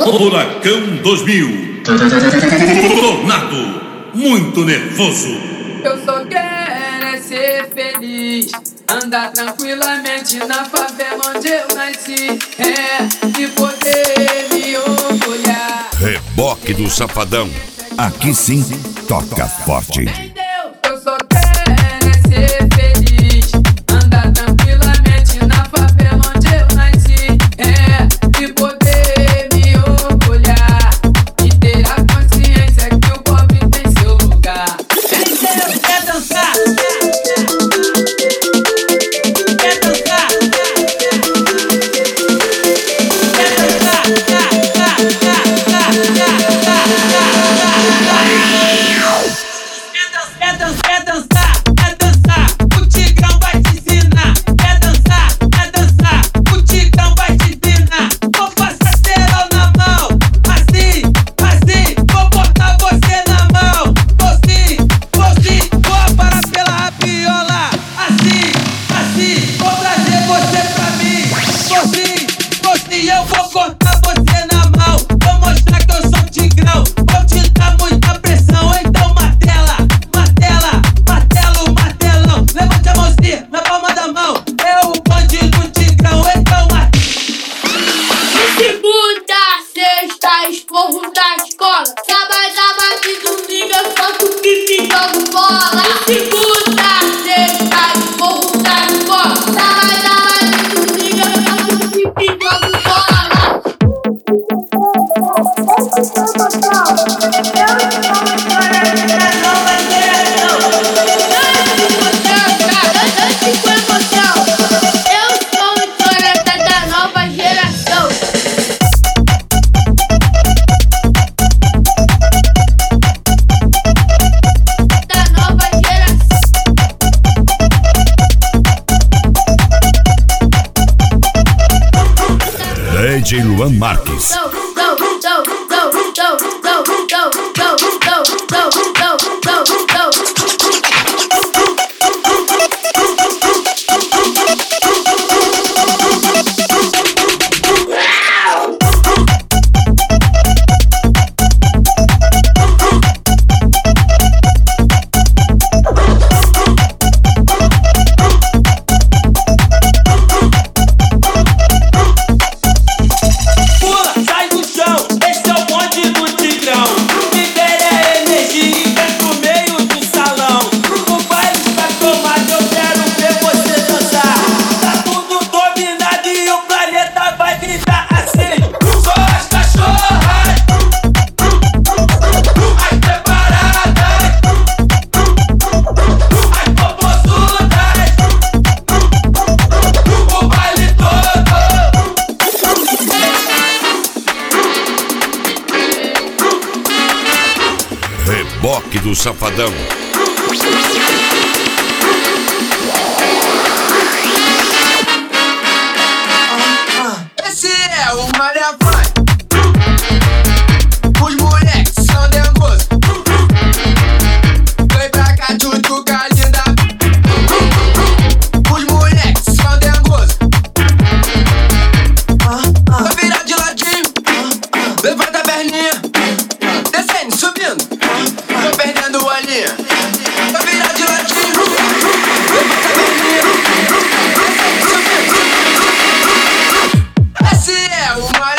Furacão 2000. Tornado, muito nervoso. Eu só quero é ser feliz, andar tranquilamente na favela onde eu nasci, e poder me orgulhar. Reboque do Safadão. Aqui sim, toca forte. Eu só quero é ser feliz, andar tranquilamente na favela onde eu nasci, e poder me orgulhar e ter a consciência que o pobre tem seu lugar. Entendeu? Quer dançar? Quer dançar? Quer dançar? Quer dançar? O Tigrão vai te ensinar. Quer dançar? O Tigrão vai te ensinar. Vou passar cerol na mão, assim, vou botar você na mão. Vou aparar pela rabiola, assim, vou trazer você pra mim. Eu vou cortar você na mão, vou mostrar que eu sou Tigrão. Vou te dar muita pressão, então martelão. Levante a mãozinha na palma da mão. É o bandido Tigrão, então Segunda, sexta, esporro da escola. Sábado e domingo eu faço pipi e jogo bola. Segunda, sexta, esporro da escola. Sábado e domingo eu faço pipi e jogo bola. DJ Luan Marques. Reboque do Safadão. Esse é o Maria Vai. Os moleques são dengosos. Vem pra cá, tchutchuca linda. Os moleques são dengosos. Vai virar de ladinho. Levanta a perninha. Descendo, subindo. Tô perdendo a linha. Vai virar de ladinho. Levanta a perninha. Descendo, subindo. Esse é o Maria.